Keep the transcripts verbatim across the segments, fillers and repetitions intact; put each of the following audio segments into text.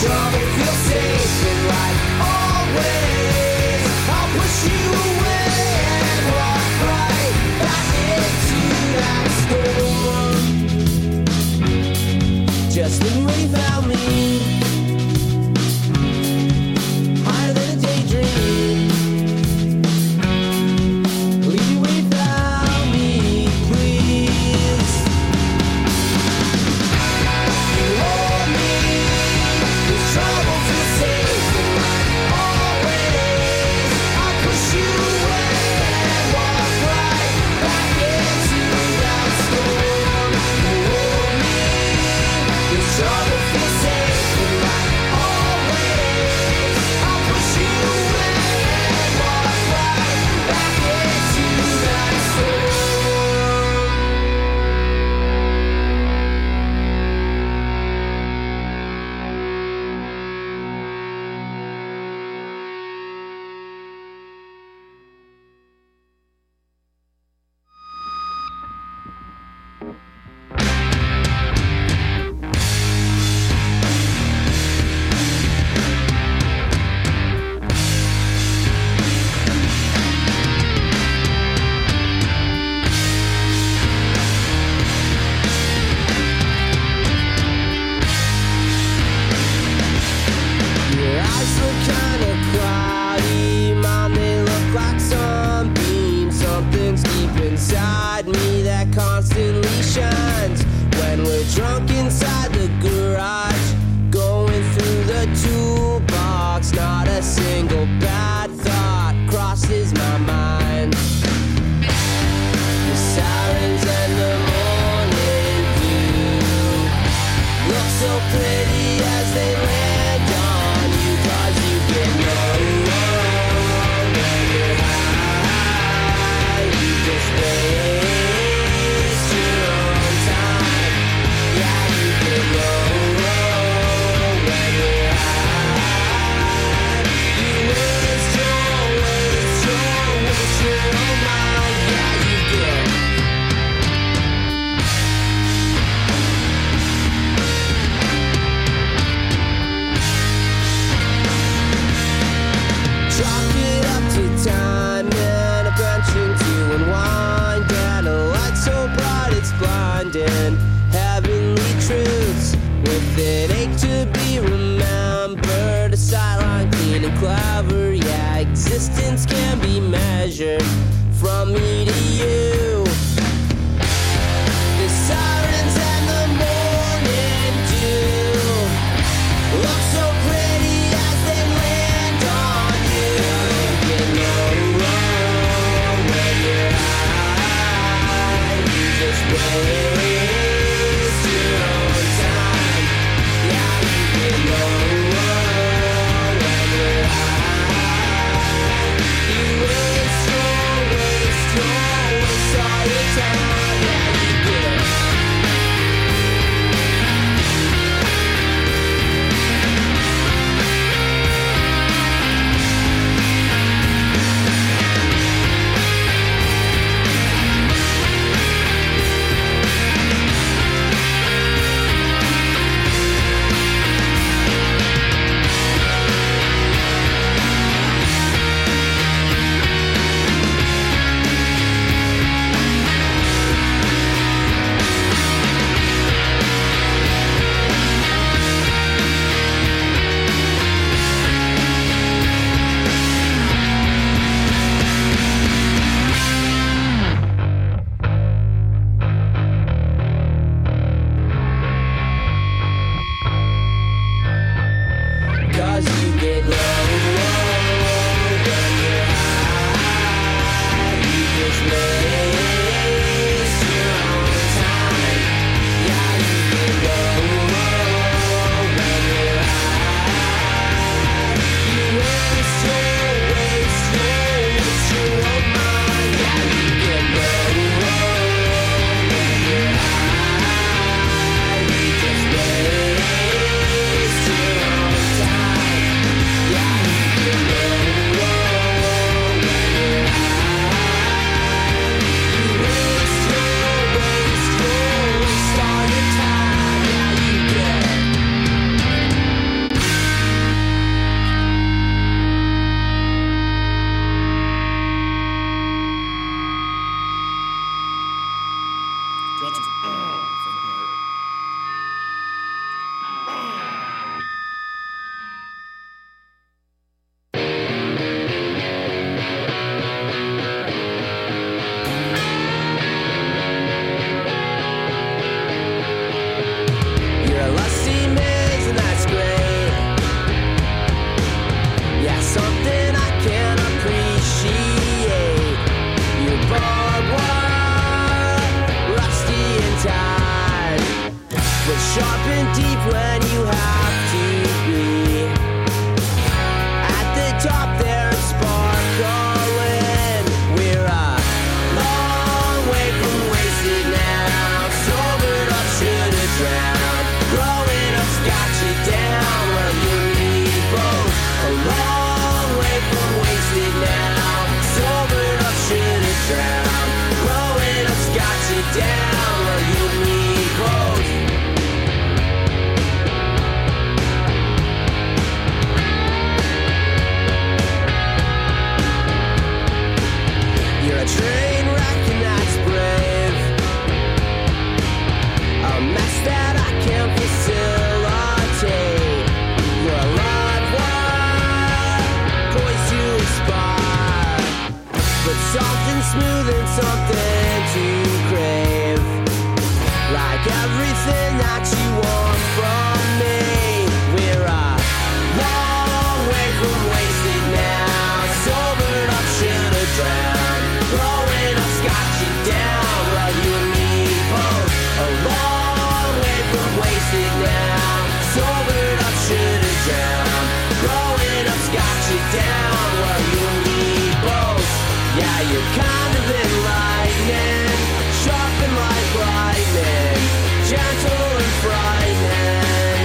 trouble feels safe and like always, I'll push you away and walk right back into that storm. Just when you found me, higher than a daydream. Leave you without me, please. You hold me, this trouble feels safe and like always, I'll push you away and walk right back into that storm. You hold me, this trouble feels safe and like always, I'll push you away and walk right back into that storm. Your eyes look kinda cloudy, Mom, they look like sunbeams. Something's deep inside me that constantly shines. When we're drunk inside the garage, going through the toolbox, not a single bad thought crosses my mind. The sirens and the morning dew look so pretty as they land on you, 'cause you get no wrong when you're high. You just waste your own time. Yeah, you get no wrong when you're high. You waste your, waste your, waste your own mind. Yeah, you get. Chalk it up to time and a pension to unwind, and a light so bright it's blinding. Heavenly truths with an ache to be remembered. A sideline clean and clever, yeah, existence can be measured from me to you. The sirens and the morning dew look so pretty as they land on you. You know wrong when you're high. You just waste your own time. Yeah, you get no wrong when you're high. You waste your, waste your, waste smooth and something to crave. Like everything that you want from me. We're a long way from wasted now. Sobered up, should've drowned. Growing up's got you down. Well, you and me both. A long way from wasted now. Sobered up, should've drowned. Growing up's got you down. Well, you and me both. Yeah, you're kind of enlightening. Sharp and like lightning. Gentle and frightening.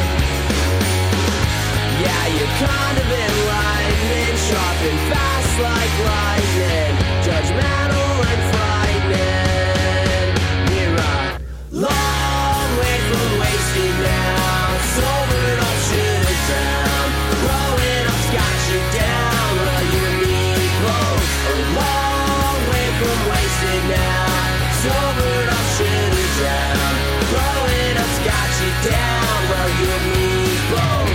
Yeah, you're kind of enlightening. Sharp and fast like lightning. Judgmental and frightening. We're a long way from wasted now. Sobered up, should've drowned. Growing up's got you down. Well, you and me both. A long way from wasted now. Sobered up, should've drowned. Growing up's got you down. Well, you and me both.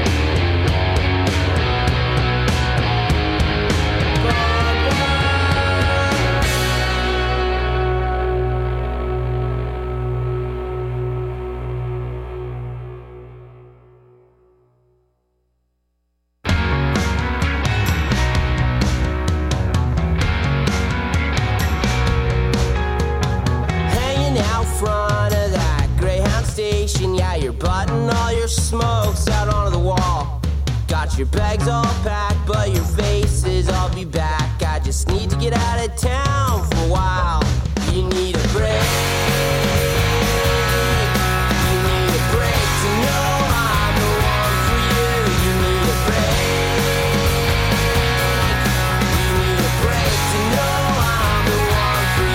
Hanging out front of that Greyhound station. Yeah, you're butting all your smokes out onto the wall. Got your bags all packed, but your face is I'll be back. I just need to get out of town for a while. You need a break. You need a break to know I'm the one for you. You need a break. You need a break to know I'm the one for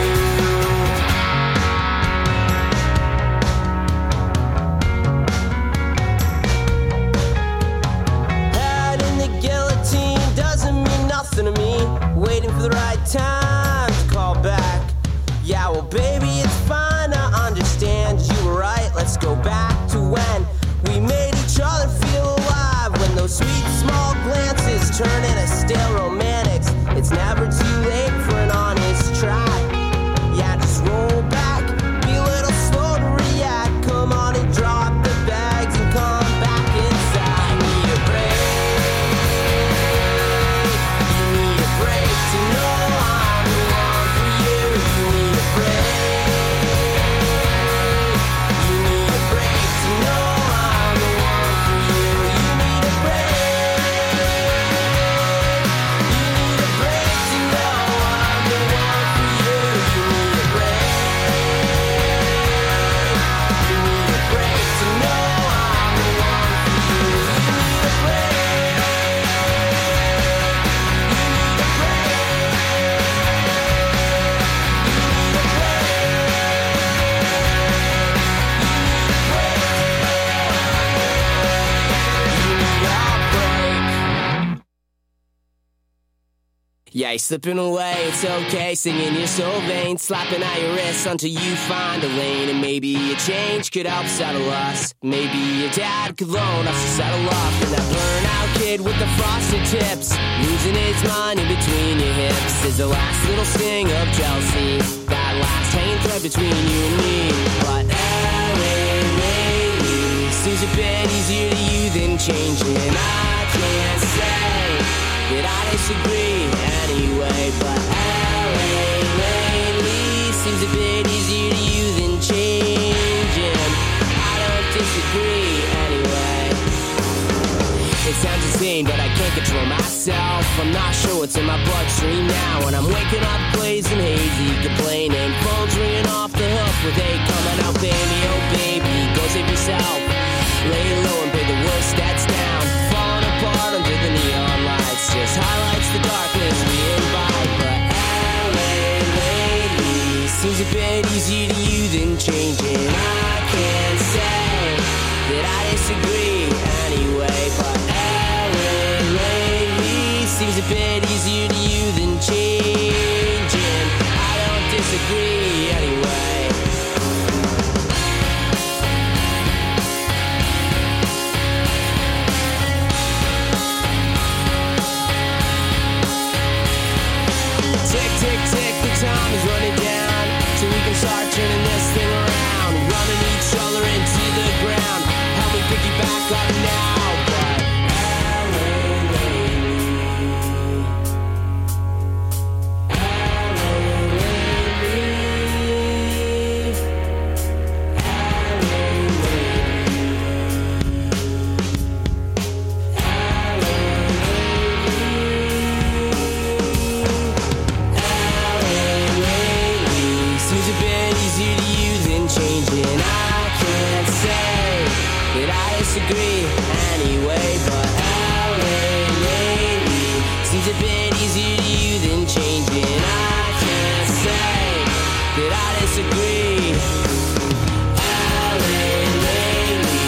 you. Head in the guillotine doesn't mean nothing to me. Waiting for the right time to call back. Yeah, well, baby, it's fine. I understand you were right. Let's go back to when we made each other feel alive. When those sweet small glances turn into stale romantics. It's never too late for an honest try. Yeah, just roll back, be a little slow to react. Come on and drop the bags and come back inside. You need a break. You need a break to know I'm the one for you. You need a break. You need a break to know I'm the one for you. You need a break. You need a break to know I'm the one for you. You need a break. You need a break to know I'm the one for you. You need a break. Yeah, you're slipping away, it's okay, singing you're so vain, slapping at your wrists until you find a lane. And maybe a change could help settle us. Maybe your dad could loan us to settle up. And that burnout kid with the frosted tips, losing his mind in between your hips, is the last little sting of jealousy, that last hanging thread between you and me. But Aaron lately seems a bit easier to you than changing. And I can't say that I disagree anyway, but L A lately seems a bit easier to you than changing. I don't disagree anyway. It sounds insane, but I can't control myself. I'm not sure what's in my bloodstream now, and I'm waking up blazing hazy, complaining. Phone's ringing off the hook with hate coming out, baby, oh baby, go save yourself. Lay low and pay the worst debts down. Falling apart under the neon lights just highlights the darkness we invite. But L A lately seems a bit easier to you than changing. I can't say that I disagree anyway, but L A lately seems a bit easier to you than changing. I don't disagree anyway. Tick, tick, tick. sorry now, but L A lately, L A lately, L A seems a bit easier to you than changing. I can't say that I disagree anyway, but L A lately seems a bit easier to you than changing. I can't say that I disagree. L A lately,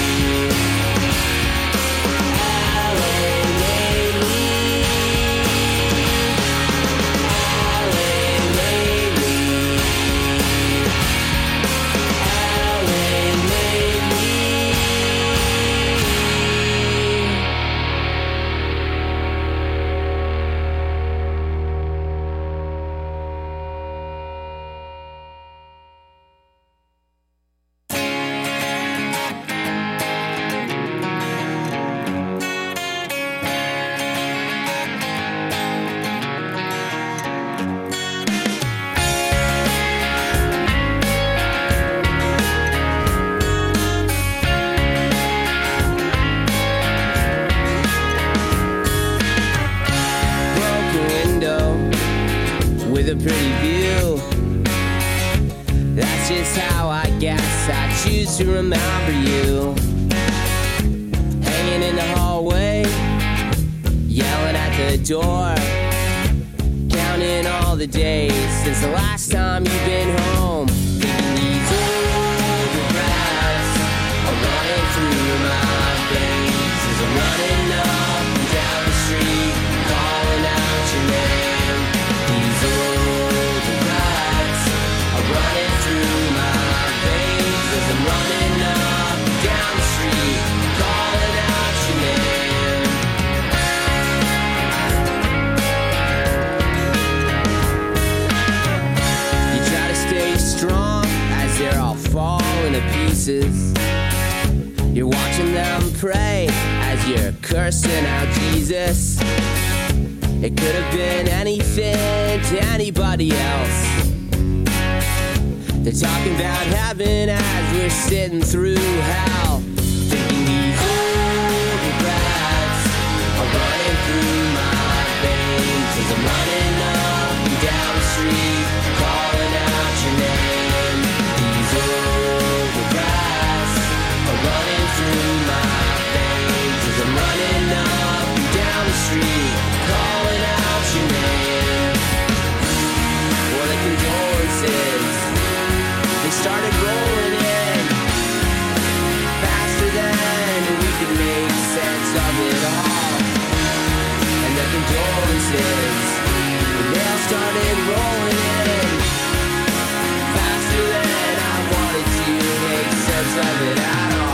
L A lately, L A lately. With a pretty view, that's just how I guess I choose to remember you. Hanging in the hallway, yelling at the door, counting all the days since the last time you've been home. Thinking these old regrets are running through my veins as I'm running up and down the street, calling out your name. These old regrets are running through my veins as I'm running up and down the street, calling out your name. You try to stay strong as they're all falling to pieces. You're watching them pray as you're cursing out Jesus. It could have been anything to anybody else. They're talking about heaven as we're sitting through hell. Thinking these old regrets are running through my veins as I'm running up and down the street, calling out your name. These old regrets are running through my veins as I'm running up and down the street, calling out your name. Well, the condolences, they started rolling in faster than we could make sense of it all. And the condolences, they all started rolling in faster than I wanted to make sense of it at all.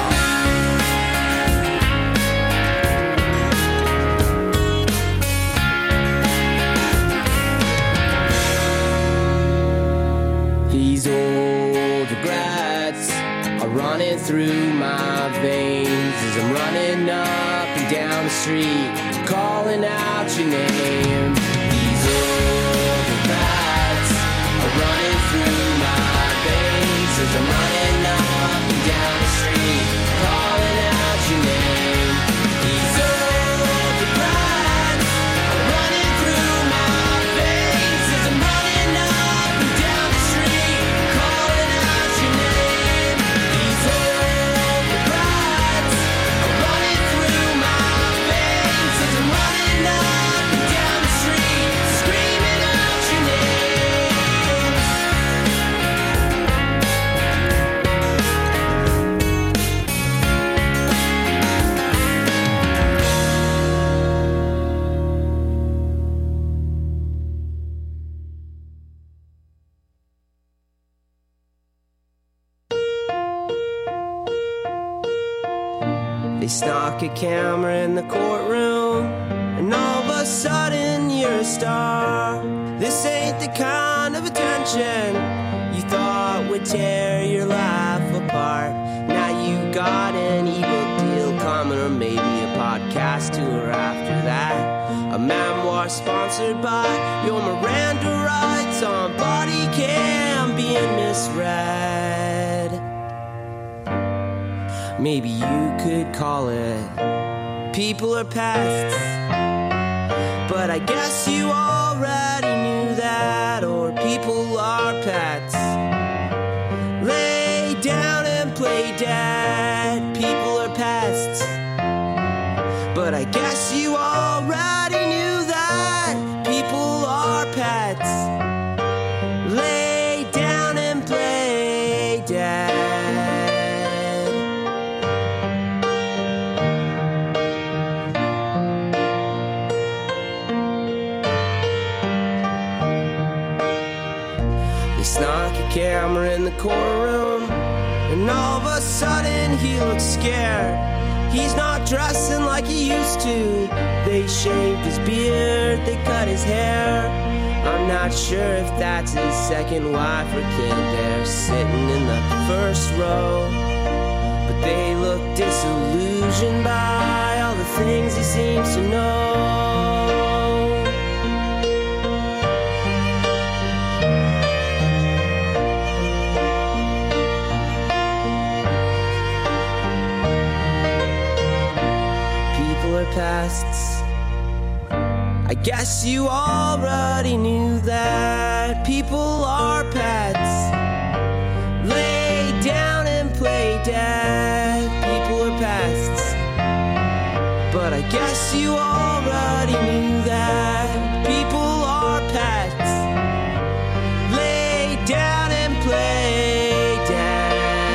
These old regrets are running through my veins as I'm running up and down the street, calling out your name. These old regrets are running through my veins as I'm running up and down the street, calling out your name. These old regrets are running through my veins as I'm running up and down the street, calling out your name. These old regrets are running through my veins as I'm running up and down the street, screaming out your name. They stock a camera in the courtroom, and all of a sudden you're a star. This ain't the kind of attention you thought would tear your life apart. Now you got an ebook deal last tour after that. A memoir sponsored by your Miranda rights on body cam being misread. Maybe you could call it people are pests, but I guess you already knew that. Or people are pets. Lay down and play dead. People are pests, but I guess you already knew that. People are pets. Lay down and play dead. Snuck a camera in the courtroom, and all of a sudden he looks scared. He's not dressing like he used to. They shaved his beard, they cut his hair. I'm not sure if that's his second wife or kid. They're sitting in the first row, but they look disillusioned by all the things he seems to know. Pests. I guess you already knew that. People are pets. Lay down and play dead. People are pests, but I guess you already knew that. People are pets. Lay down and play dead.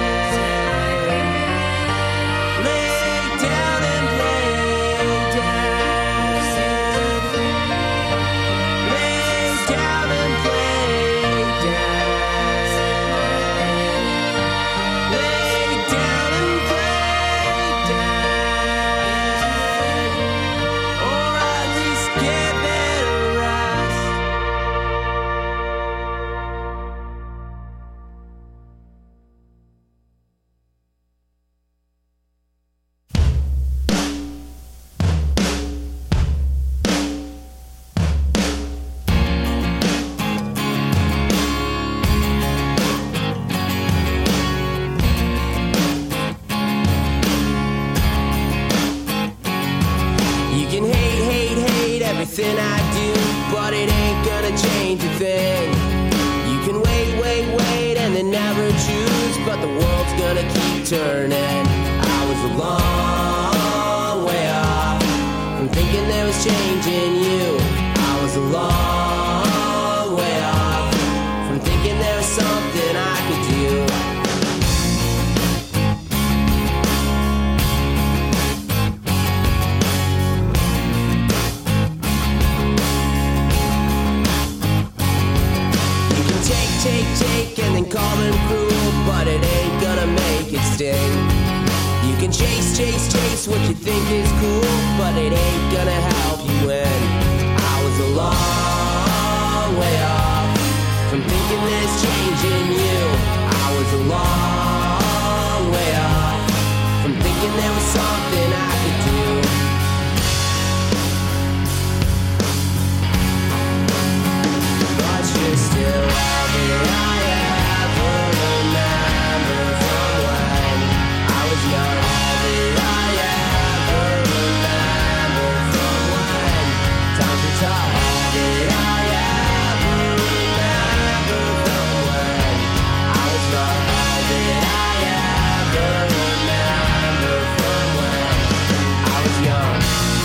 Everything I do, but it ain't gonna change a thing. You can wait, wait, wait, and then never choose, but the world's gonna keep turning. I was a long way off from thinking there was change in you. I was a long way off from thinking there was something I could do. Take, take, and then call them cruel, but it ain't gonna make it sting. You can chase, chase, chase what you think is cool, but it ain't gonna help you win. I was a long way off from thinking there's change in you. I was a long way off from thinking there was something I could do. But you're still all that I ever remember from when I was young. All that I ever remember from when times were tough. All that I ever remember from when I was young. All that I ever remember from when I was young.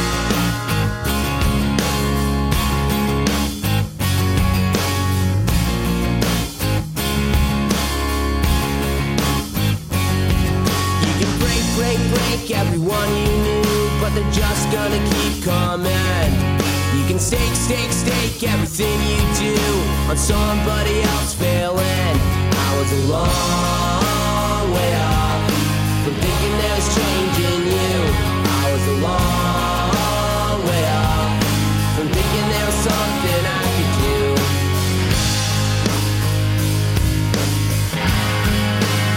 Break, break everyone you knew, but they're just gonna keep coming. You can stake, stake, stake everything you do on somebody else failing. I was a long way off from thinking there was change in you. I was a long way off from thinking there was something I could do.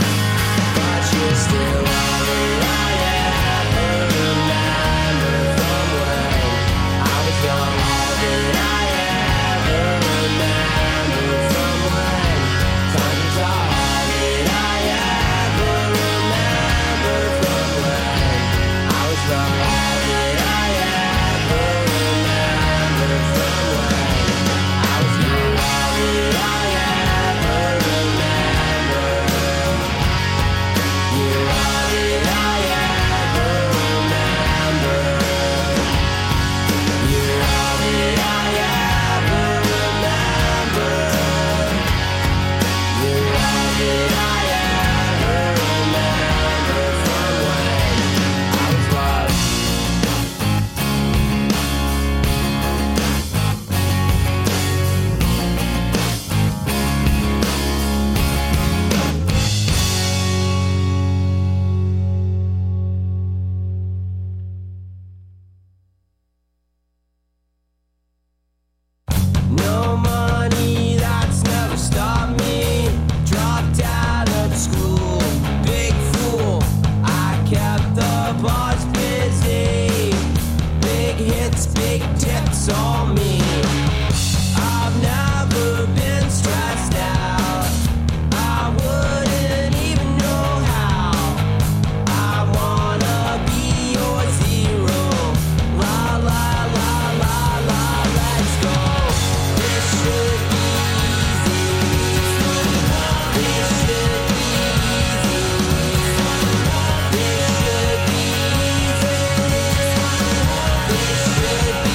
But you're still all that I ever remember from the bar's busy. Big hits, big tips on me. I've never been stressed out. I wouldn't even know how. I wanna be your zero. La la la la la, let's go. This should be easy. This should be easy. This should be easy. This should be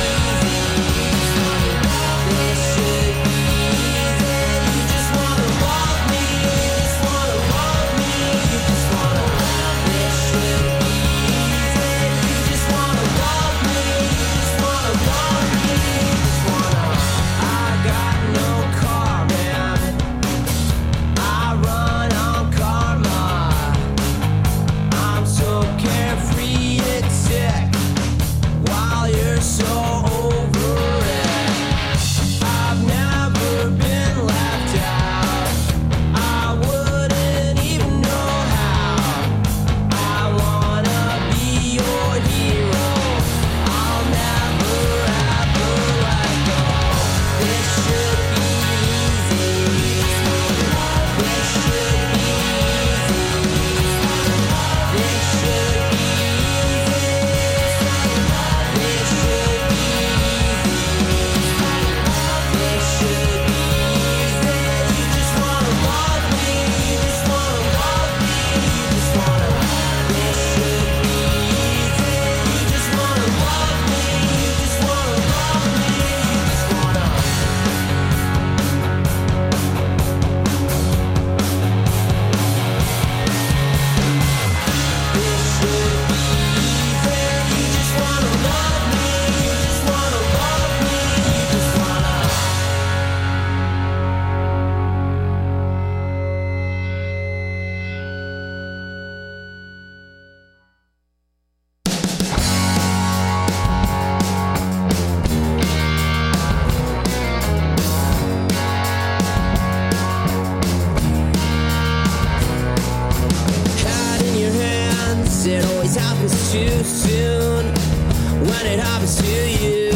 it always happens too soon when it happens to you.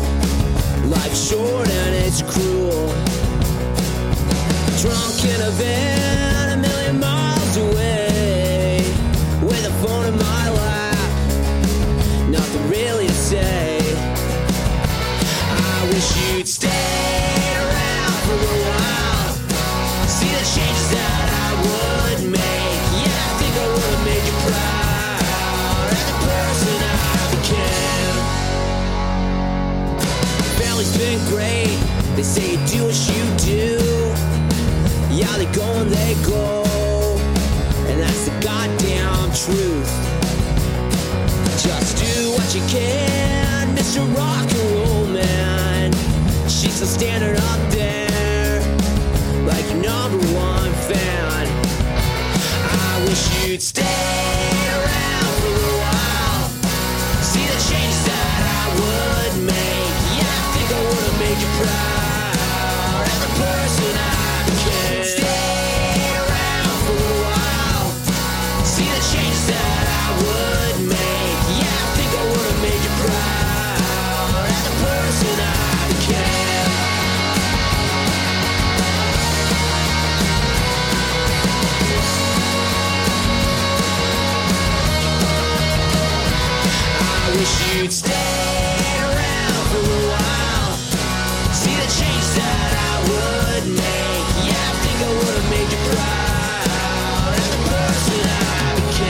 Life's short and it's cruel. Drunk in a van a million miles away, with a phone in my lap, nothing really to say. I wish you'd stay around for a while, see the changes that I would make. Yeah, I think I would have made you proud. Family's been great. They say you do what you do. Yeah, they go and they go, and that's the goddamn truth. Just do what you can, Mister Rock and Roll Man. She's still standing up there like your number one fan. I wish you'd stay around for a while, see the changes that I would make. Yeah, I think I would have made you proud as the person I became. Stay around for a while, see the changes that I would make. Yeah, I think I would have made you proud as the person I became. I wish you'd stay around for a while, see the change that I would make. Yeah, I think I would have made you proud as the person I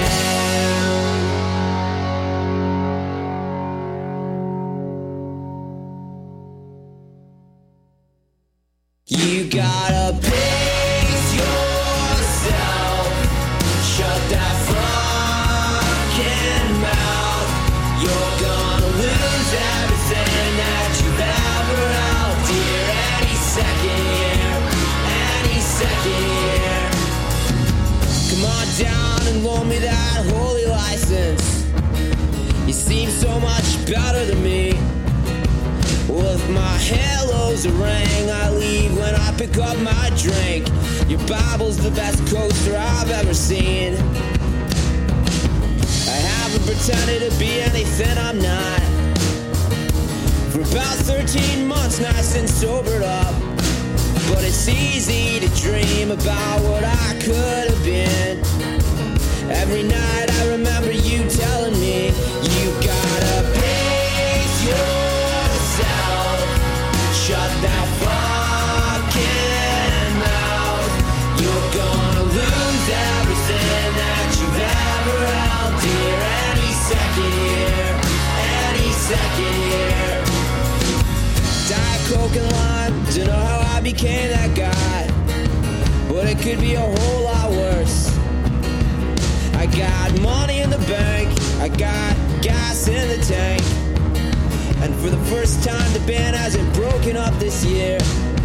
became. You gotta pace yourself, shut that fucking mouth. You're gonna lose everything that you've ever held dear any second here, any second here. Come on down and loan me that holy license. You seem so much better than me. With my halos a ring, I leave when I pick up my drink. Your Bible's the best coaster I've ever seen. I pretending to be anything I'm not. For about thirteen months, nice and sobered up. But it's easy to dream about what I could have been. Every night I remember you telling me you gotta pace yourself. Shut that fucking mouth. You're gonna lose everything that you've ever held dear. Any second here, any second here. Diet Coke and lime, don't know how I became that guy, but it could be a whole lot worse. I got money in the bank, I got gas in the tank, and for the first time the band hasn't broken up this year.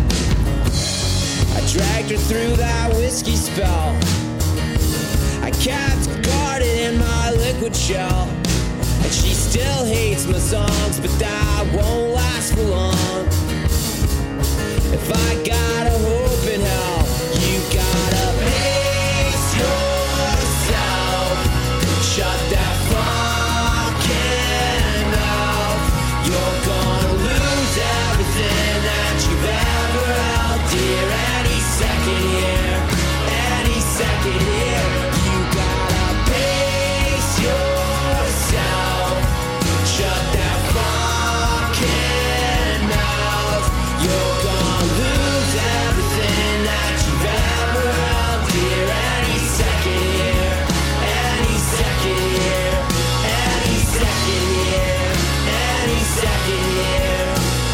I dragged her through that whiskey spell. I kept guarded in my liquid shell, and she still hates my songs, but that won't last for long. If I got a hope in hell, you gotta pace yourself. Shut that fucking mouth. You're gonna lose everything that you've ever held dear. Any second here, any second here. You gotta pace yourself. Shut that fucking mouth. You're gonna lose everything that you've ever held dear. Any second here, any second here, any second here, any second here.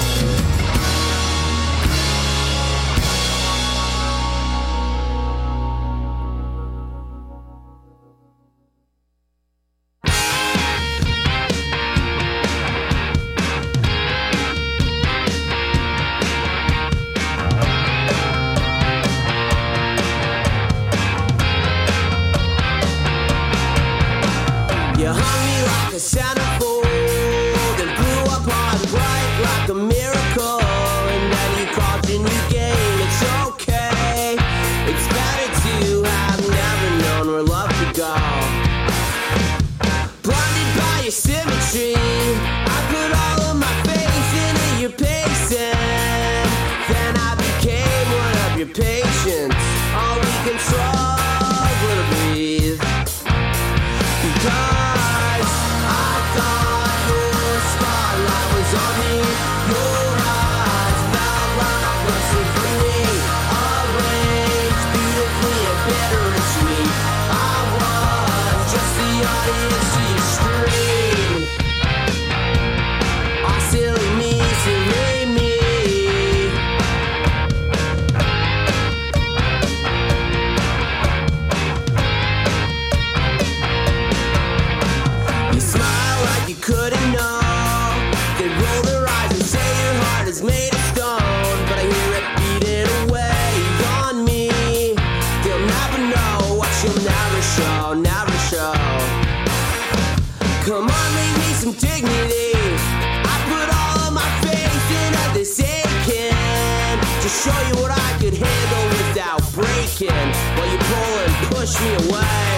You hung me like a centerfold and blew up hard and bright like a miracle. And then you called your new game. It's okay. It's better to have never known where love could go. Blinded by your symmetry, I put all of my faith into your pacing. Then I became one of your patients. All we can struggle to breathe. Because I thought your spotlight was on me. Your eyes felt like a symphony, arranged beautifully and bittersweet. I was just the audience to your scream. Oh, silly me, silly me. You smile like you couldn't know. They roll their eyes and say your heart is made of stone. But I hear it beating away on me. They'll never know what you'll never show, never show. Come on, leave me some dignity. I put all of my faith into this aching to show you what I could handle without breaking. While you pull and push me away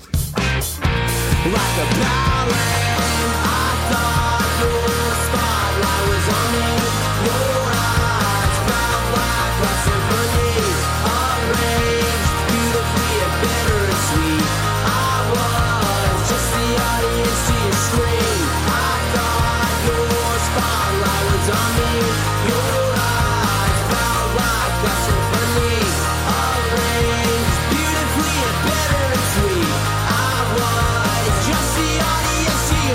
like a ballet. I thought your spotlight was on me. Your eyes felt like a symphony, arranged beautifully and bittersweet. I was just the audience to your scream. I thought your spotlight was on me. Your eyes felt like a symphony, arranged beautifully and bittersweet. I was just the audience to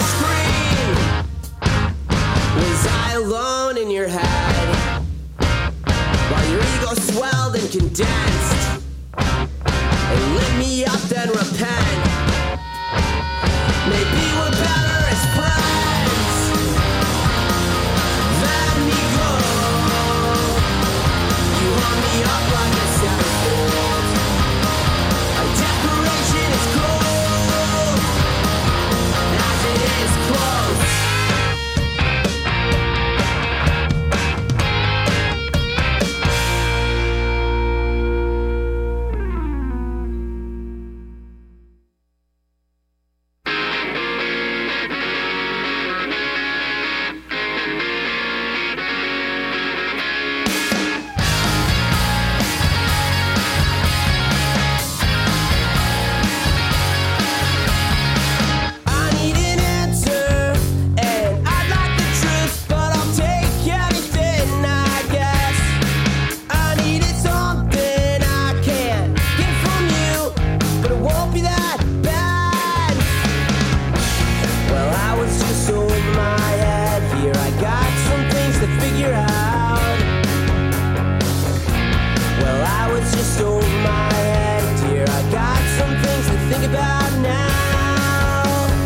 just over my head, dear. I got some things to think about now.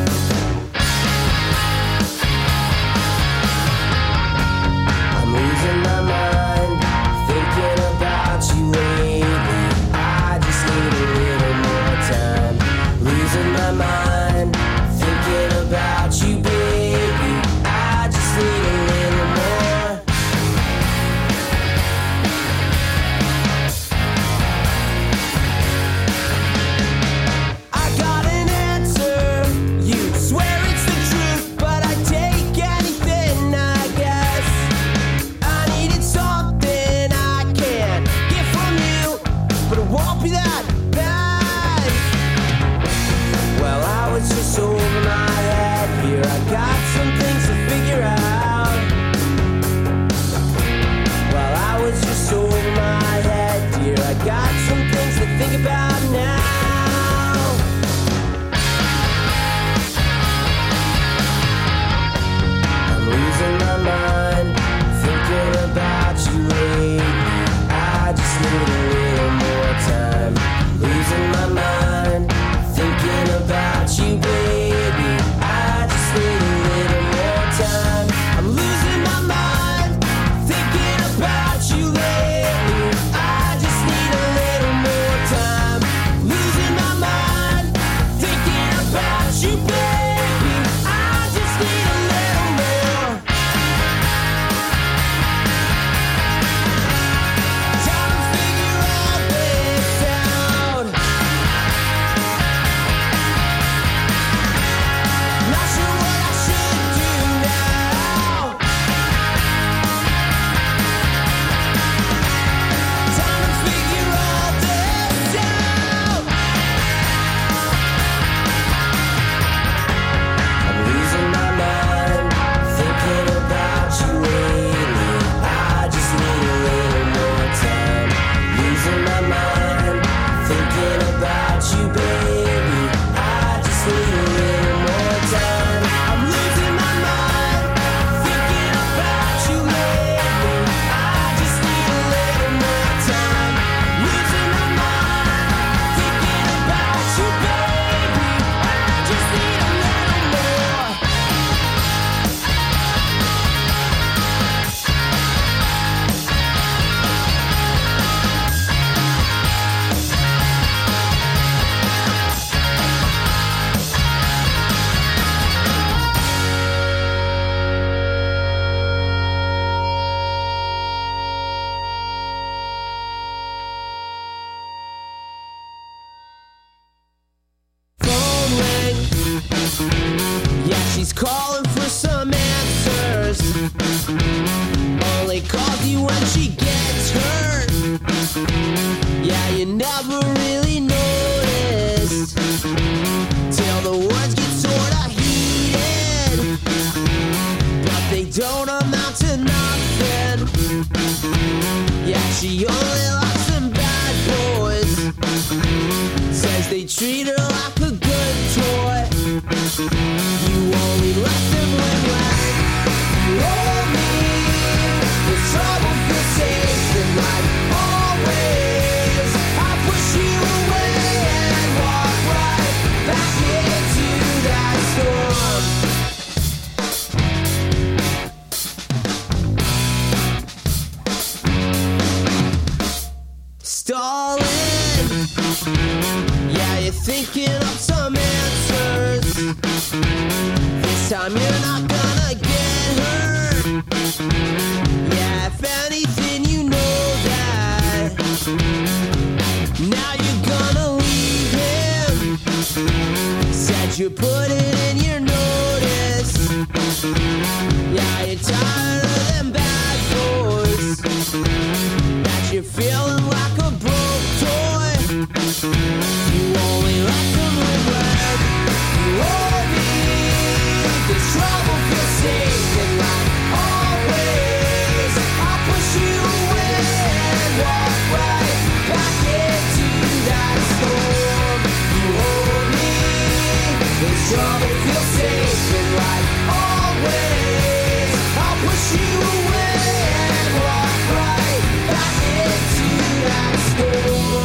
I'm losing my mind, thinking about you lately. I just need a little more time. Losing my mind, thinking about you, baby. I just need a little more. I got an answer, you swear it's the truth, but I take anything, I guess. I needed something I can't get from you, but it won't be that bad. Well, I was just over my head here. I got some things to figure out. Well, I was just over my head dear. I got some things to think about now. I'm losing my mind, thinking about you lately. I just need a little more time. Losing my mind, thinking about you, baby. I just need a little more time. I'm losing my mind, thinking about you lately. I just need a little more time. Losing my mind, thinking about you, baby. I just need a little more. Time to figure all this out. Not sure what I should do now. Time to figure all this out. I'm losing my mind, thinking about you lately. I just need a little more time. Losing my mind, thinking about you, baby. I just need a little more time. I'm losing my mind, thinking about you lately. I just need a little more time. Losing my mind, thinking about you, baby. I just need a little more. Phone ring. Yeah, she's calling for some answers. Only calls you when she gets hurt. Yeah, you never really noticed till the words get sorta heated, but they don't amount to nothing. Yeah, she only likes some bad boys. Says they treat her like a good toy. You only let them win when you hold me. The trouble feels safe and like always. I push you away and walk right back into that storm. Stalling. Yeah, you're thinking of some answers. This time you're not gonna get hurt. Yeah, if anything, you know that. Now you're gonna leave him. Said you put it in your notice. Yeah, you're tired of them bad boys. That you're feeling like a broke toy. You only let them live when you hold me. The trouble feels safe and like always. I'll push you away and walk right back into that storm. You hold me. The trouble feels safe and like always. I'll push you away and walk right back into that storm.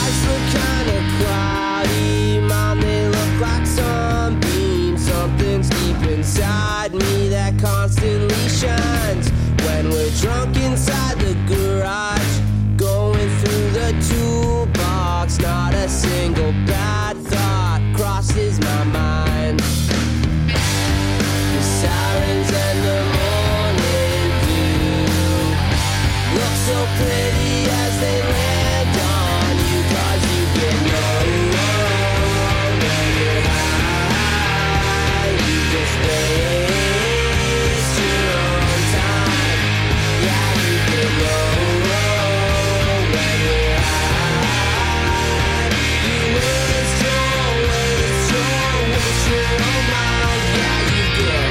Skies look kinda cloudy, mom, they look like sunbeams. Something's deep inside me that constantly shines. When we're drunk inside the garage, going through the toolbox, not a single bad thought crosses my mind. The sirens and the morning dew look so pretty as they land on you, 'cause you get no wrong when you're high. You just waste your own time. Yeah, you get no wrong when you're high. You waste your, waste your, waste your own mind. Yeah, you get.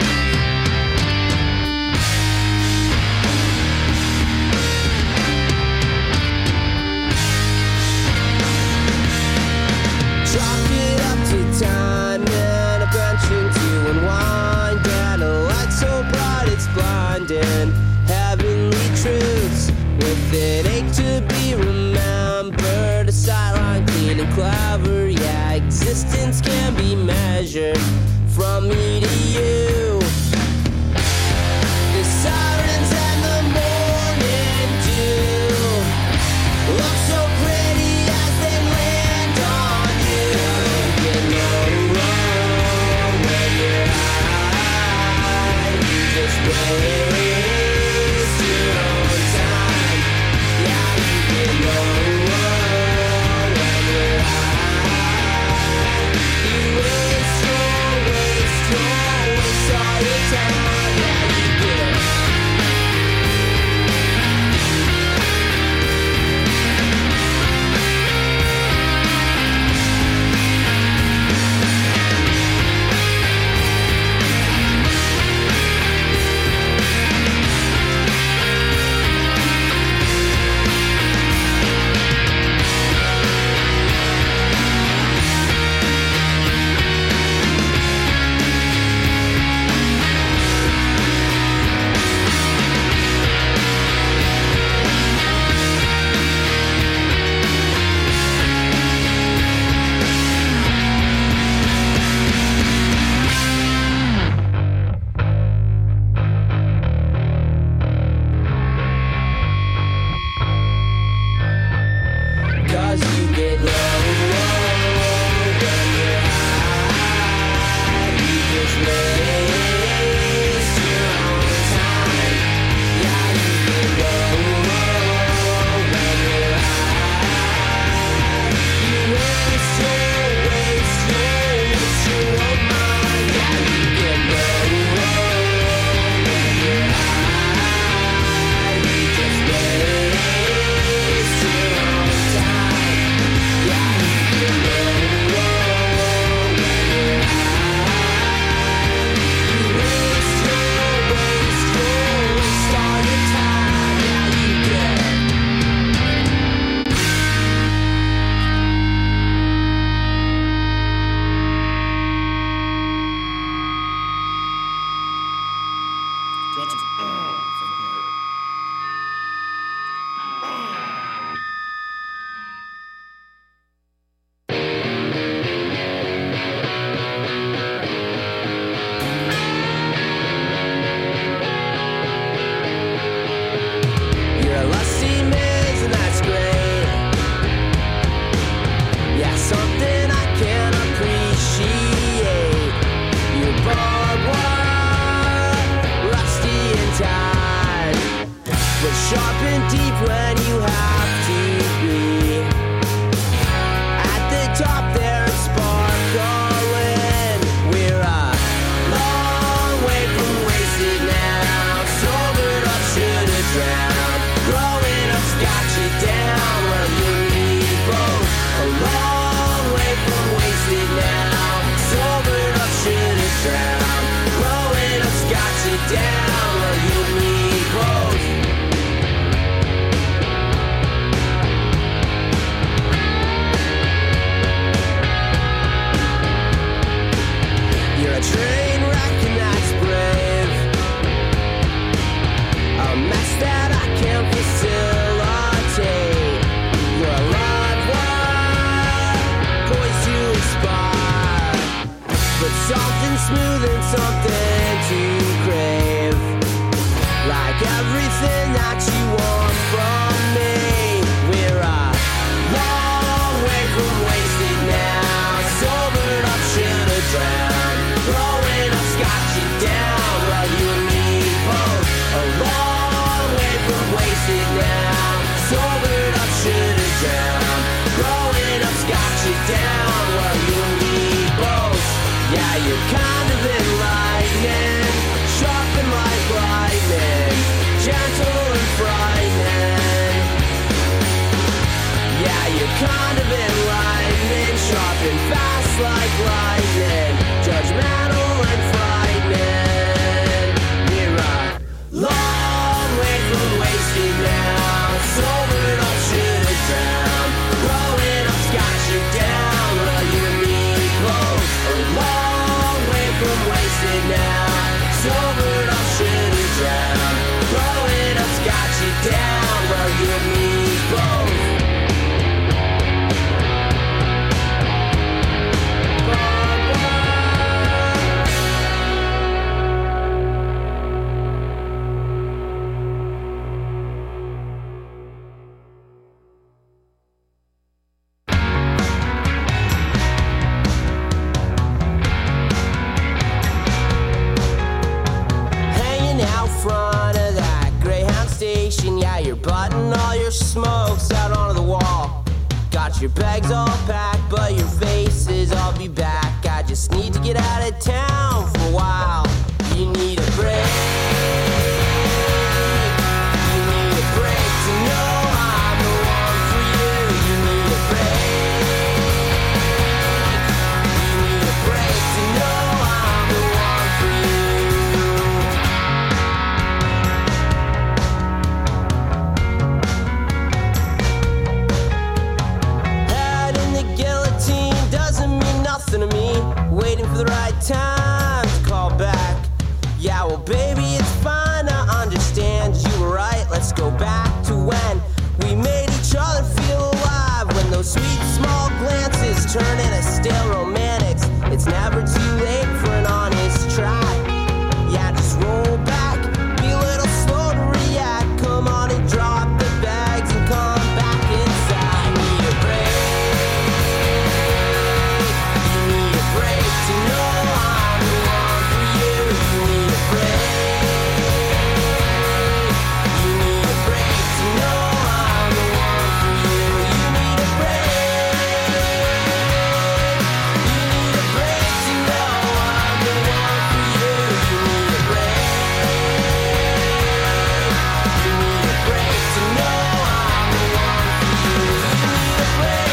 Chalk it up to time and a pension to unwind, and a light so bright it's blinding. Heavenly truths with it ache to be remembered. A sideline clean and clever, yeah, existence can be measured from me to you. The sirens and the morning dew look so pretty as they land on you. You know wrong when you're high. You just waste your own time. Yeah, you get no wrong when you're high. You waste your, waste your, waste all your time. Yeah, you get. Cause you get low when you're high. You just waste your own time. Yeah, you get low when you're high. You waste your, waste your, waste your own mind. Yeah, you get low when you're high. You just waste your own time. Yeah, you get low when you're high. You waste your, waste your, waste all your time. Yeah, you get. Do you want some from here? You're a lusty maze and that's great. Yeah, something I can appreciate. You're barbed wire, rusty and tied, but sharp and deep when you have to be. At the top there it's sparkling. We're a long way from wasted now. Sobered up, should've drowned. Growing up's got you down. Well, you need both. A long way from wasted now. Sobered up, should've drowned. Growing up's got you down. Well, you need both. up's got you down, well, you and me both. Yeah, you're kind of enlightening, sharpened like lightning, gentle and frightening. Yeah, you're kind of enlightening, sharp and fast like lightning, judgmental and frightening. We're a long way from wasted now, sobered up, should drown. Growing up's got you down, well, you and me both. A long way from wasted now, sobered up, should drown. Growing up's got you down, well, you and me both. Smokes out onto the wall. Got your bags all packed, but your face is I'll be back. I just need to get out of town for a while. You need a break. You need a break to know I'm the one for you. You need a break. You need a break to know I'm the one for you. To me, waiting for the right time to call back. Yeah, well, baby, it's fine. I understand you were right. Let's go back to when we made each other feel alive. When those sweet small glances turn into stale romantics. It's never too late for an honest try. Yeah, just roll back, be a little slow to react. Come on and drop the bags and come back inside. Need a break. To know I'm the one for you. You need a break. You need a break to know I'm the one for you. You need a break. You need a break to know I'm the one for you. You need a break. You need a break to know I'm the one for you. You need a break.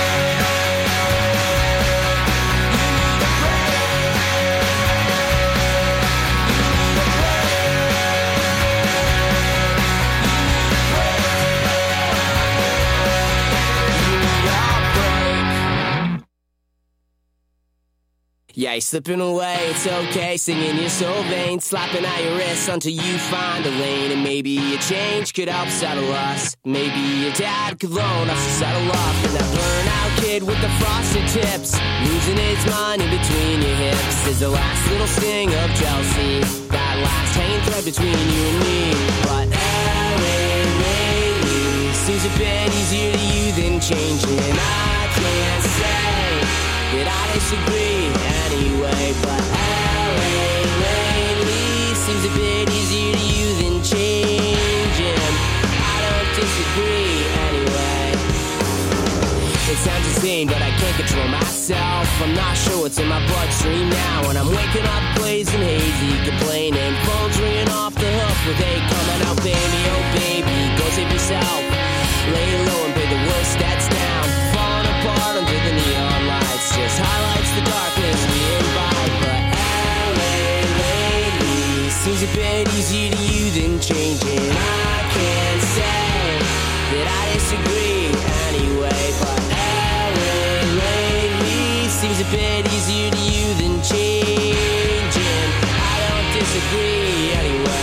Yeah, you're slipping away, it's okay, singing you're so vain, slapping at your wrists until you find a lane. And maybe a change could help settle us. Maybe your dad could loan us to settle up. And that burnout kid with the frosted tips, losing his mind in between your hips, is the last little sting of jealousy, that last hanging thread between you and me. But Ellen lately seems a bit easier to you than changing. I can't say that I disagree anyway, but L A lately seems a bit easier to you than changing. I don't disagree anyway. It sounds insane, but I can't control myself. I'm not sure what's in my bloodstream now, and I'm waking up blazing hazy, complaining. Phone's ringing off the hook with hey, coming out, baby, oh baby, go save yourself. Lay low and pay the worst debts down. Falling apart under the neon lights, just highlights the darkness we invite. But L A lately seems a bit easier to you than changing. I can't say that I disagree anyway, but L A lately seems a bit easier to you than changing. I don't disagree anyway.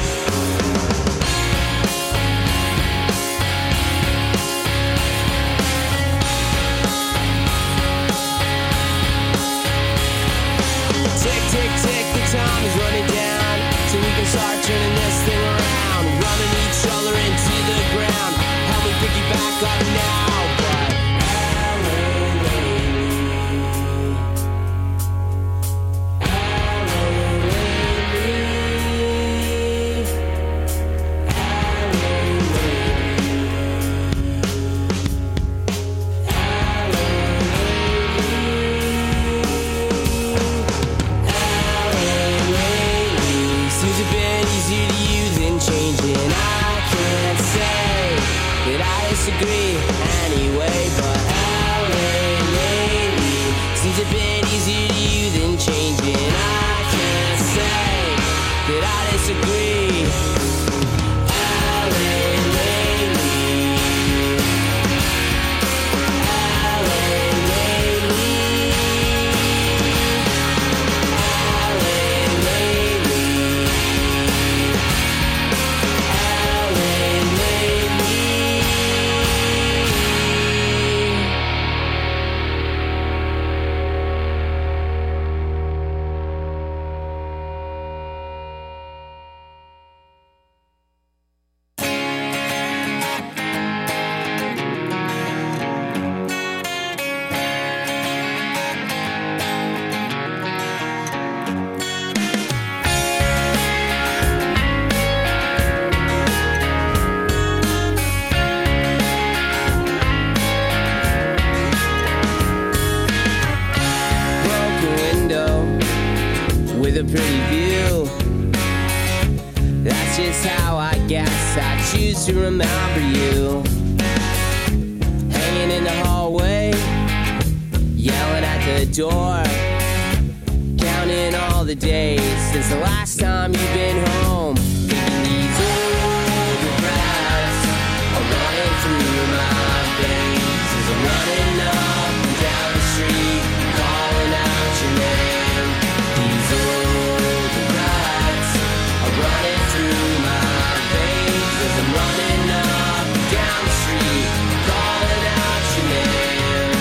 Tick, tick, the time is running down, so we can start turning this thing around, running each other into the ground. Help me pick you back up now, but L A lately, L A lately. with a pretty view. That's just how I guess I choose to remember you. Hanging in the hallway, yelling at the door, counting all the days since the last time you've been home. Thinking these old regrets are running through my veins as I'm running up and down the street, calling out your name. These old regrets are running through my veins as I'm running up and down the street, calling out your name.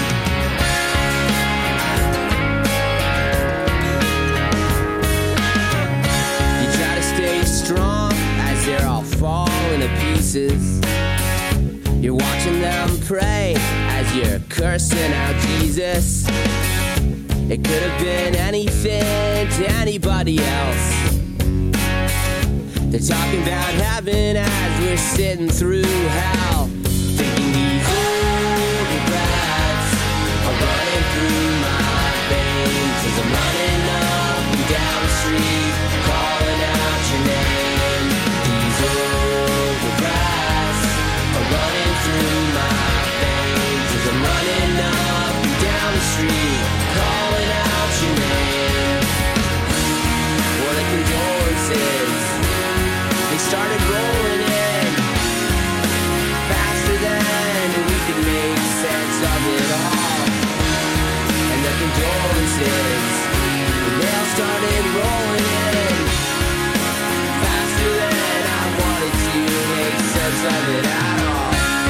You try to stay strong as they're all falling to pieces. You're watching them pray as you're cursing out Jesus. It could have been anything to anybody else. They're talking about heaven as we're sitting through hell. Thinking these old regrets are running through my veins as I'm running up and down the street, calling out your name. These old regrets are running through my veins as I'm running up and down the street, calling out your name. What a condolences. They started rolling in faster than we could make sense of it all. And the condolences, they all started rolling in faster than I wanted to make sense of it at all.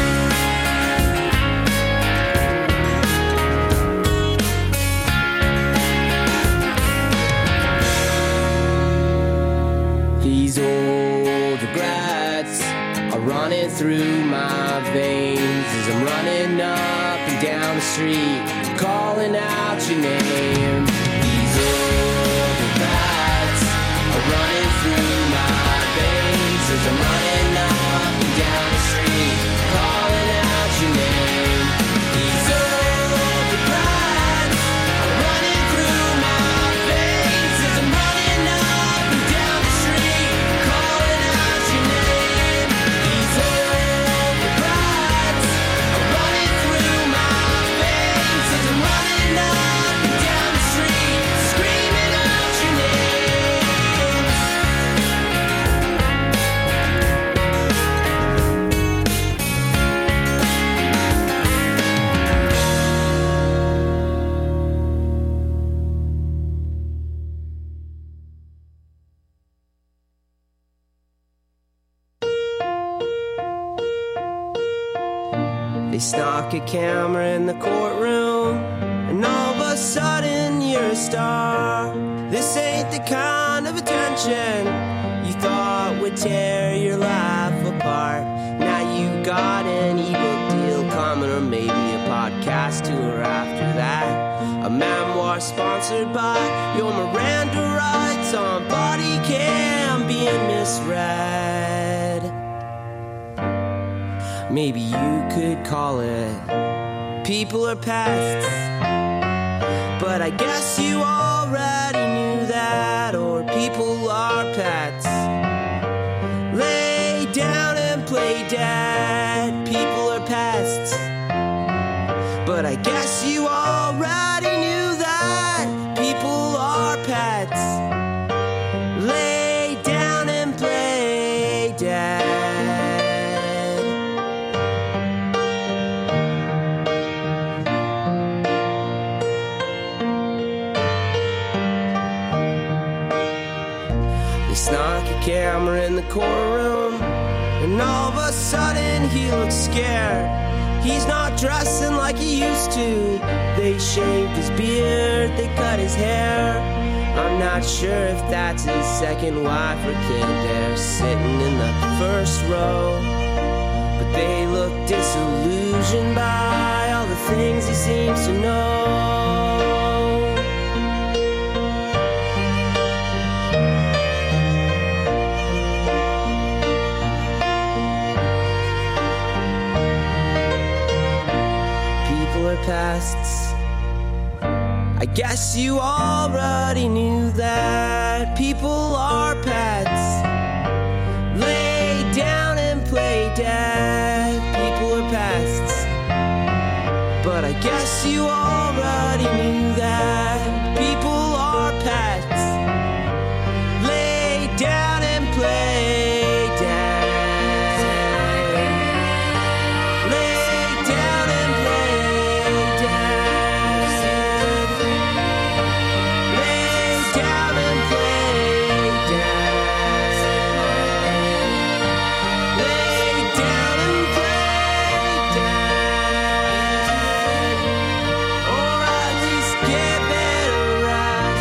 These old regrets are running through my veins as I'm running up and down the street, calling out your name. These old regrets are running through my veins as I'm running up and down the street, calling out your name. These old regrets are running through my veins as I'm running up and down the street, calling out your name. These old regrets are running through my veins as I'm running up and down the street, screaming out your name. They stock a camera in the courtroom, and all of a sudden you're a star. This ain't the kind of attention you thought would tear your life apart. Now you got an ebook deal coming, or maybe a podcast tour after that. A memoir sponsored by your Miranda rights on body cam being misread. Maybe you could call it people are pests, but I guess you already knew that. Or people are pets. Lay down and play dead. People are pests, but I guess you already knew that. People are pets. Lay down and play dead. Snuck a camera in the courtroom, and all of a sudden he looks scared. He's not dressing like he used to. They shaved his beard, they cut his hair. I'm not sure if that's his second wife or kid. They're sitting in the first row, but they look disillusioned by all the things he seems to know. Pests. I guess you already knew that people are pets. Lay down and play dead. People are pests. But I guess you already knew that people are pets. Lay down and play dead. Lay down and play dead. Lay down and play dead. Lay down and play dead. Or at least get better rest.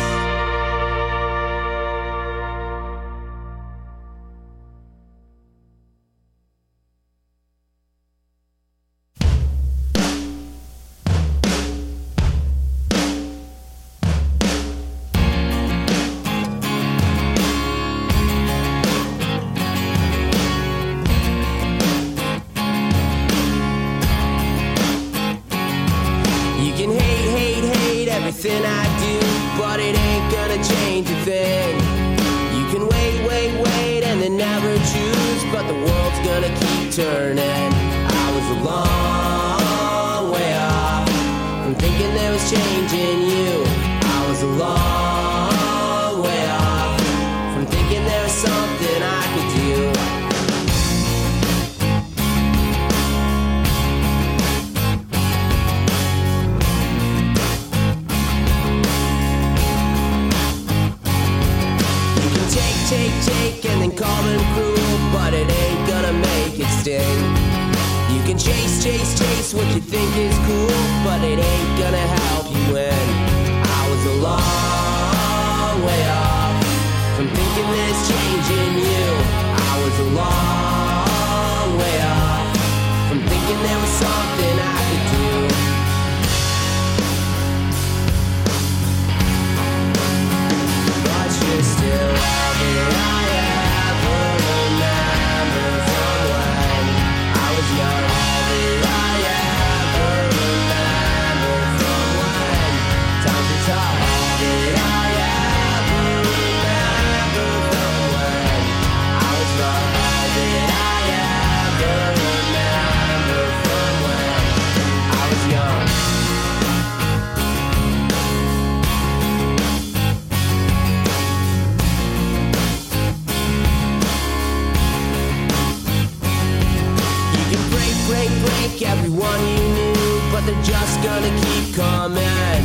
You can hate, hate, hate everything I do, but it ain't gonna change a thing. You can wait, wait, wait, and then never choose, but the world's gonna keep turning. I was a long way off from thinking there was change in you. I was a long way off from thinking there was something I could do. You can take, take, take, and then call them cruel, but it ain't gonna make it sting. You can chase, chase, chase what you think is cool, but it ain't gonna help you win. I was a long way off from thinking there's change in you. I was a long way off from thinking there was something I could do. But you're still all that I ever remember from when I was young. All that I ever remember from when times were tough. All that I ever remember from when I was rough. All that I ever remember from when I was young. You can break, break, break everyone you knew, but they're just gonna keep coming.